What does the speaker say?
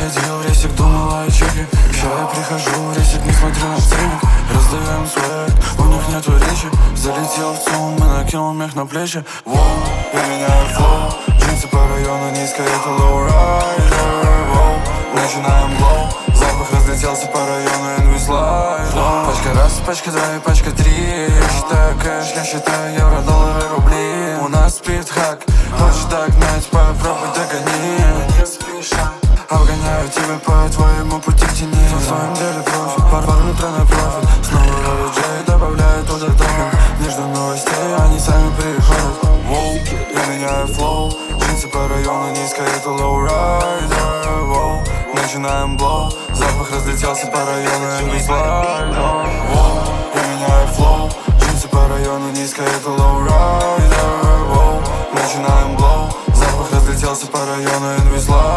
приходил в рейсик, думала о чеке. Ща я прихожу в рейсик, несмотря на ценник. Раздаем свет, у них нету речи. Залетел в ЦУМ и накинул мех на плечи. Воу, я меняю флоу. Джинсы по району низко, это лоурайдер. Воу, начинаем глоу. Запах разлетелся по району, and we slide. Пачка раз, пачка два и пачка три. Я считаю кэш, я считаю евро, доллары, рубли. У нас спидхак, хочешь догнать, попробуй догони. Не спеша, обгоняю тебя по твоему пути в тени. В своем деле профи, параметры на профит. Снова ролю Джей, добавляю туда токен. Не жду новостей, они сами приходят. Воу, я меняю флоу. Джинсы по району низко, это лоурайдер. Воу, начинаем блоу. Запах разлетелся по району, and we slide. Воу, я меняю флоу. Джинсы по району низко, это лоурайдер. Воу, начинаем блоу. Запах разлетелся по району, and we slide.